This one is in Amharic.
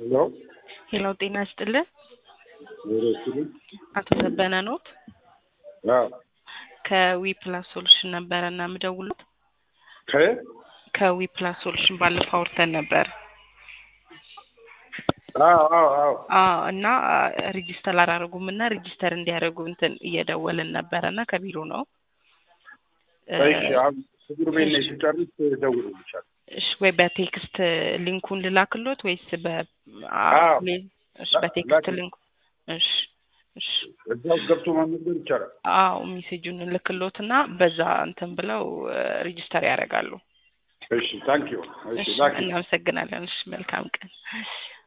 ነው ሄሎ ጤና ይስጥልኝ። ወረስልኝ አቶ ዘበነ ኖት? አዎ ከዊፕላስ ሶሉሽን ነበርና ምደውሉት ከ ከዊፕላስ ሶሉሽን ባለፈው አውርተን ነበር። እና ሬጂስተር አላደረጉምና ሬጂስተር እንዲያደርጉ እንትን እየደወልን ነበርና ከቢሮ ነው። እሺ አሁን ስጉር ቤት ነኝ ሲጨርስ ደውልልሻለሁ። እሺ ወይ በቴክስት ሊንኩን ልላክሎት ወይስ እሺ በቴክስት ሊንኩ እሺ እዛው ገብቶ ማመዝገብ ይቻላል? አዎ ሜሴጁን ልክሎትና በዛ እንትን ብለው ሬጂስተር ያደርጋሉ። እሺ ታንኪዩ። እሺ ላኪ። እናመሰግናለን። እሺ መልካም ቀን።